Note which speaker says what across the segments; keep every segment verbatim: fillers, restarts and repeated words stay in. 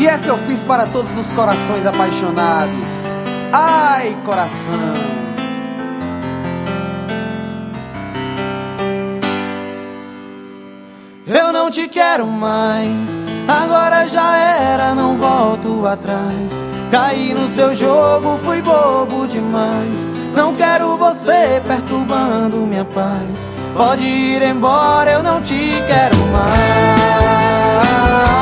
Speaker 1: E essa eu fiz para todos os corações apaixonados. Ai, coração. Eu não te quero mais, agora já era, não volto atrás. Caí no seu jogo, fui bobo demais. Não quero você perturbando minha paz. Pode ir embora, eu não te quero mais.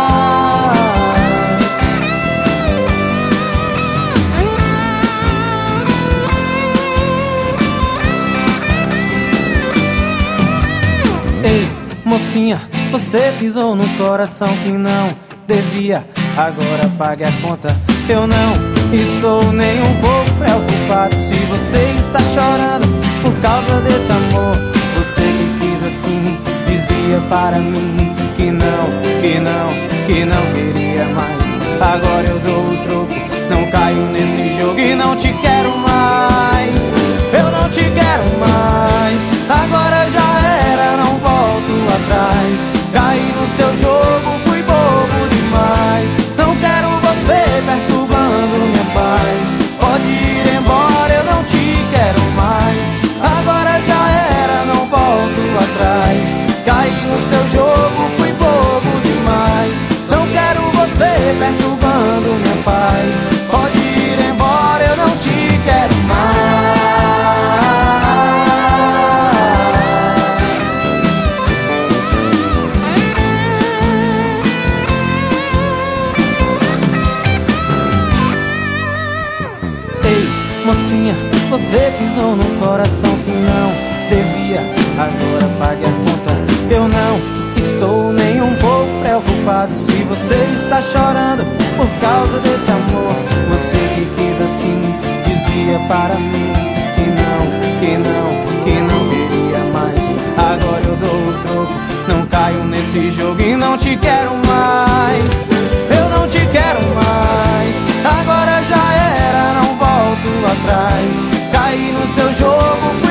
Speaker 1: Ei, mocinha, você pisou no coração que não devia. Agora pague a conta. Eu não estou nem um pouco preocupado se você está chorando por causa desse amor. Você que quis assim, dizia para mim que não, que não, que não queria mais. Agora eu dou o troco, não caio nesse jogo e não te quero mais. Eu não te quero mais, agora já era, não volto atrás. Caí no seu jogo, fui bobo demais. Não quero você perturbando minha paz. Pode ir embora, eu não te quero mais. Agora já era, não volto atrás. Caí no seu jogo, fui bobo demais. Não quero você perturbando minha paz. Pode ir embora, eu não te quero mais. Mocinha, você pisou num coração que não devia. Agora pague a conta. Eu não estou nem um pouco preocupado se você está chorando por causa desse amor. Você que quis assim, dizia para mim que não, que não, que não queria mais. Agora eu dou o troco, não caio nesse jogo e não te quero mais. Eu não te quero mais, agora já era, não volto atrás. Caí no seu jogo,